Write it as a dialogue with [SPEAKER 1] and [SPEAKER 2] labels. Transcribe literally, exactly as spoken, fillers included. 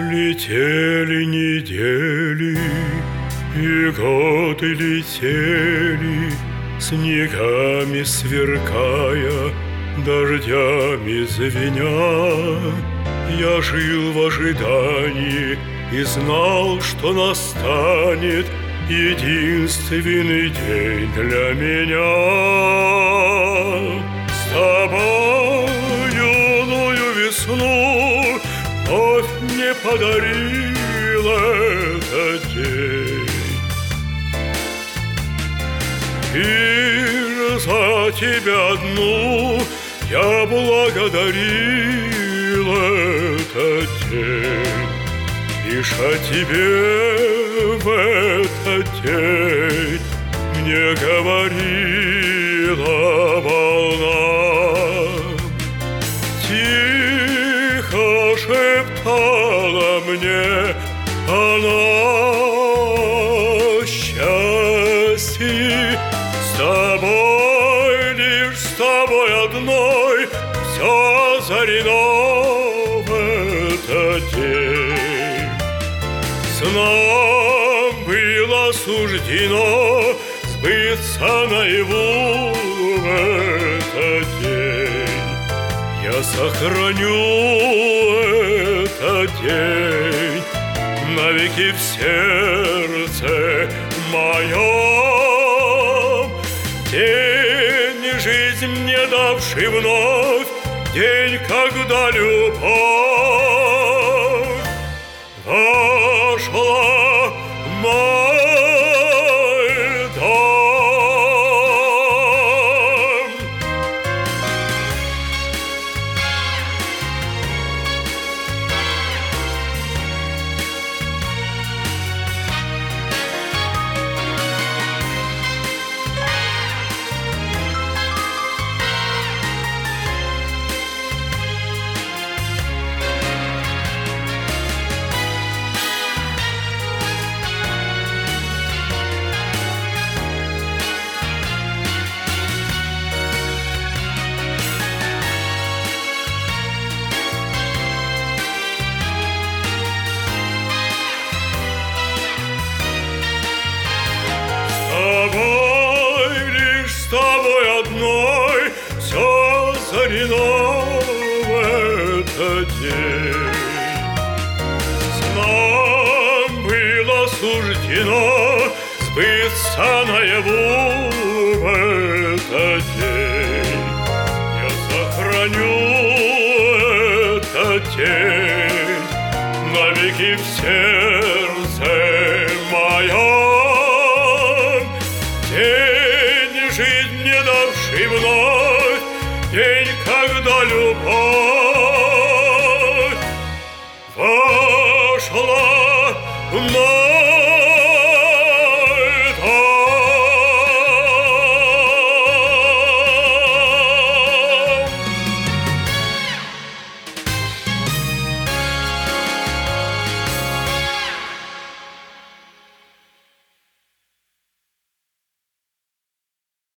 [SPEAKER 1] Летели недели, и годы летели, снегами сверкая, дождями звеня. Я жил в ожидании и знал, что настанет единственный день для меня. С тобою юную весну вновь мне подарил этот день. И за тебя одну я благодарил этот день. Лишь о тебе в этот день мне говорила волна. Тихо шептала мне она: счастье с тобой, лишь с тобой одной все озарено в этот день. С нам было суждено сбыться наяву в этот день. Я сохраню этот день навеки в сердце моем. День, жизнь мне давший вновь, день, когда любовь вошла в мой дом. С тобой одной все озарено в этот день. С нам было суждено сбыться наяву в этот день. Я сохраню этот день навеки в сердце моем. День, жизнь мне давший вновь, день, когда любовь